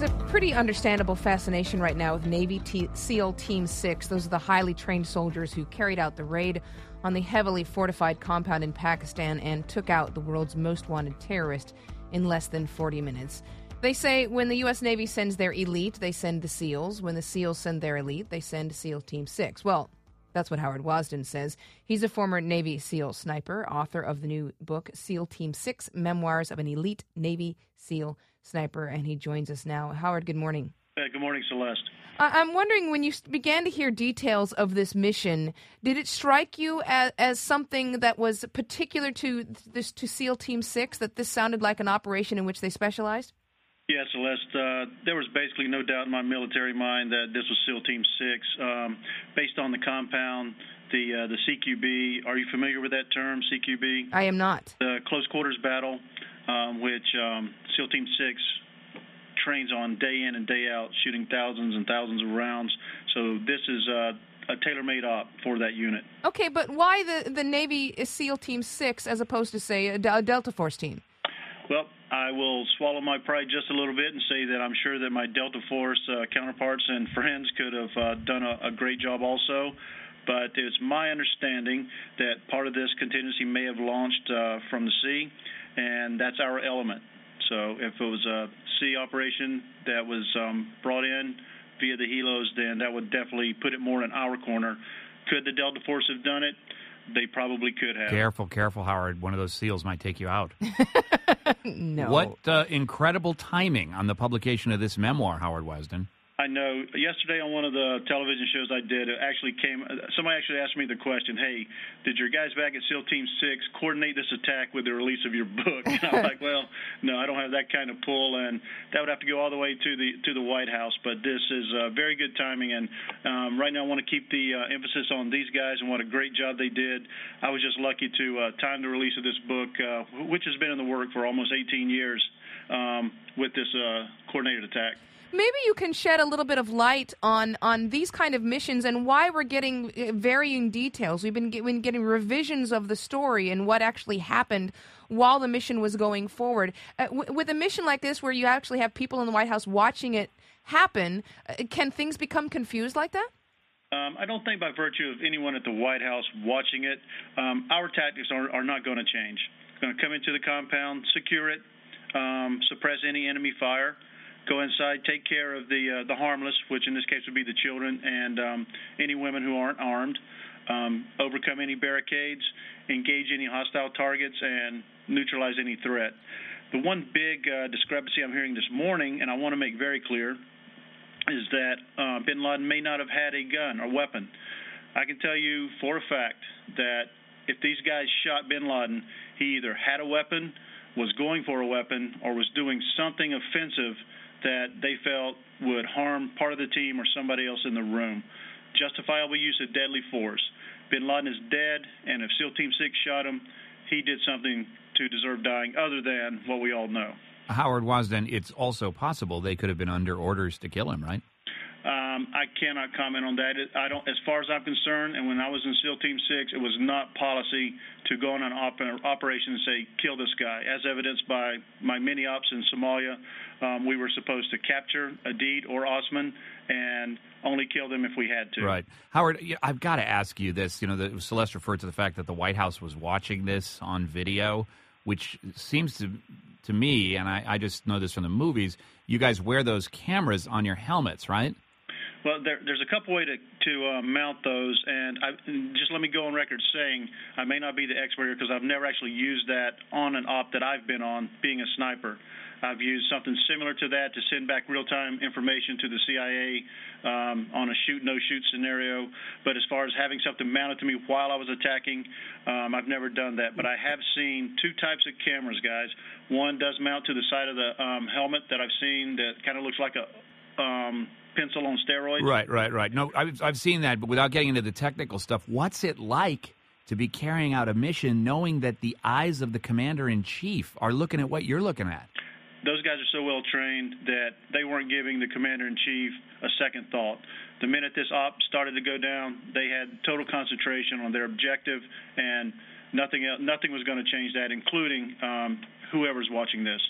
There's a pretty understandable fascination right now with Navy SEAL Team 6. Those are the highly trained soldiers who carried out the raid on the heavily fortified compound in Pakistan and took out the world's most wanted terrorist in less than 40 minutes. They say when the U.S. Navy sends their elite, they send the SEALs. When the SEALs send their elite, they send SEAL Team 6. Well, that's what Howard Wasdin says. He's a former Navy SEAL sniper, author of the new book, SEAL Team 6, Memoirs of an Elite Navy SEAL Sniper, and he joins us now. Howard, good morning. Good morning, Celeste. I'm wondering, when you began to hear details of this mission, did it strike you as something that was particular to SEAL Team 6, that this sounded like an operation in which they specialized? Yeah, Celeste, there was basically no doubt in my military mind that this was SEAL Team 6. Based on the compound, the CQB, are you familiar with that term, CQB? I am not. The close quarters battle, which SEAL Team 6 trains on day in and day out, shooting thousands and thousands of rounds. So this is a tailor-made op for that unit. Okay, but why the Navy SEAL Team 6 as opposed to, say, a Delta Force team? Well, I will swallow my pride just a little bit and say that I'm sure that my Delta Force counterparts and friends could have done a great job also. But it's my understanding that part of this contingency may have launched from the sea, and that's our element. So if it was a sea operation that was brought in via the helos, then that would definitely put it more in our corner. Could the Delta Force have done it? They probably could have. Careful, Howard. One of those SEALs might take you out. No. What incredible timing on the publication of this memoir, Howard Wasdin. I know. Yesterday on one of the television shows I did, somebody actually asked me the question, hey, did your guys back at SEAL Team 6 coordinate this attack with the release of your book? And I'm like, well, no, I don't have that kind of pull, and that would have to go all the way to the White House. But this is very good timing, and right now I want to keep the emphasis on these guys and what a great job they did. I was just lucky to time the release of this book, which has been in the work for almost 18 years with this coordinated attack. Maybe you can shed a little bit of light on these kind of missions and why we're getting varying details. We've been getting revisions of the story and what actually happened while the mission was going forward. With a mission like this, where you actually have people in the White House watching it happen, can things become confused like that? I don't think by virtue of anyone at the White House watching it, our tactics are not going to change. We're going to come into the compound, secure it, suppress any enemy fire, go inside, take care of the harmless, which in this case would be the children and any women who aren't armed, overcome any barricades, engage any hostile targets, and neutralize any threat. The one big discrepancy I'm hearing this morning, and I want to make very clear, is that bin Laden may not have had a gun or weapon. I can tell you for a fact that if these guys shot bin Laden, he either had a weapon, was going for a weapon, or was doing something offensive that they felt would harm part of the team or somebody else in the room. Justifiable use of deadly force. Bin Laden is dead, and if SEAL Team 6 shot him, he did something to deserve dying other than what we all know. Howard Wasdin, it's also possible they could have been under orders to kill him, right? I cannot comment on that. I don't, as far as I'm concerned, and when I was in SEAL Team 6, it was not policy to go on an operation and say, kill this guy. As evidenced by my mini-ops in Somalia, we were supposed to capture Aidid or Osman and only kill them if we had to. Right. Howard, I've got to ask you this. Celeste referred to the fact that the White House was watching this on video, which seems to me, and I just know this from the movies, you guys wear those cameras on your helmets, right? Well, there's a couple ways to mount those, and just let me go on record saying I may not be the expert here because I've never actually used that on an op that I've been on, being a sniper. I've used something similar to that to send back real-time information to the CIA on a shoot-no-shoot scenario. But as far as having something mounted to me while I was attacking, I've never done that. But I have seen two types of cameras, guys. One does mount to the side of the helmet that I've seen that kind of looks like a pencil on steroids. Right. No, I've seen that, but without getting into the technical stuff, what's it like to be carrying out a mission knowing that the eyes of the commander-in-chief are looking at what you're looking at? Those guys are so well trained that they weren't giving the commander-in-chief a second thought. The minute this op started to go down, they had total concentration on their objective, and nothing was going to change that, including whoever's watching this.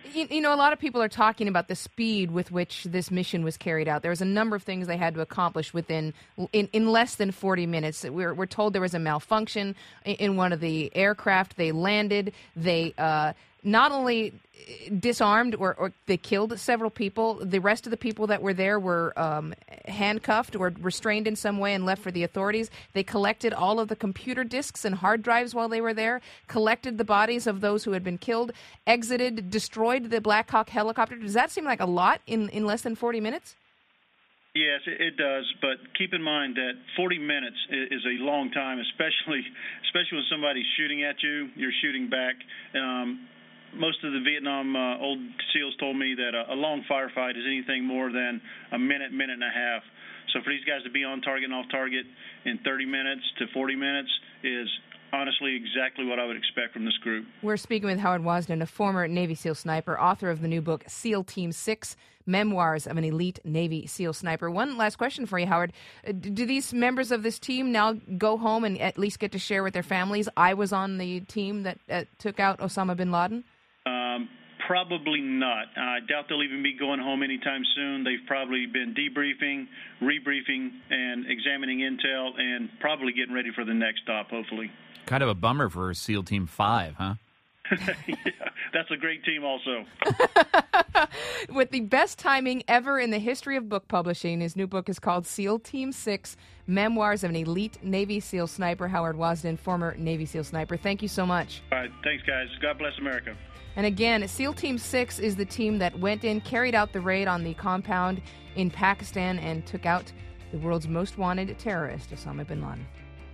You know, a lot of people are talking about the speed with which this mission was carried out. There was a number of things they had to accomplish in less than 40 minutes. We're told there was a malfunction in one of the aircraft. They landed. They not only disarmed or they killed several people. The rest of the people that were there were handcuffed or restrained in some way and left for the authorities. They collected all of the computer disks and hard drives while they were there, collected the bodies of those who had been killed, exited, destroyed the Black Hawk helicopter. Does that seem like a lot in less than 40 minutes? Yes, it does, but keep in mind that 40 minutes is a long time, especially when somebody's shooting at you, you're shooting back. Most of the Vietnam old SEALs told me that a long firefight is anything more than a minute and a half. So for these guys to be on target and off target in 30 minutes to 40 minutes is honestly exactly what I would expect from this group. We're speaking with Howard Wasden, a former Navy SEAL sniper, author of the new book, SEAL Team 6, Memoirs of an Elite Navy SEAL Sniper. One last question for you, Howard. Do these members of this team now go home and at least get to share with their families, I was on the team that took out Osama bin Laden? Probably not. I doubt they'll even be going home anytime soon. They've probably been debriefing, rebriefing, and examining intel, and probably getting ready for the next stop, hopefully. Kind of a bummer for SEAL Team 5, huh? Yeah, that's a great team also. With the best timing ever in the history of book publishing, his new book is called SEAL Team 6, Memoirs of an Elite Navy SEAL Sniper. Howard Wasden, former Navy SEAL sniper. Thank you so much. All right. Thanks, guys. God bless America. And again, SEAL Team 6 is the team that went in, carried out the raid on the compound in Pakistan, and took out the world's most wanted terrorist, Osama bin Laden.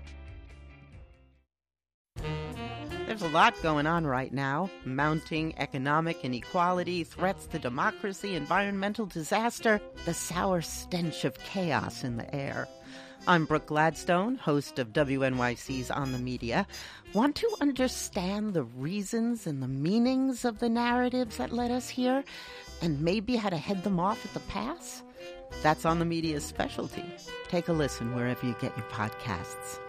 There's a lot going on right now. Mounting economic inequality, threats to democracy, environmental disaster, the sour stench of chaos in the air. I'm Brooke Gladstone, host of WNYC's On the Media. Want to understand the reasons and the meanings of the narratives that led us here, and maybe how to head them off at the pass? That's On the Media's specialty. Take a listen wherever you get your podcasts.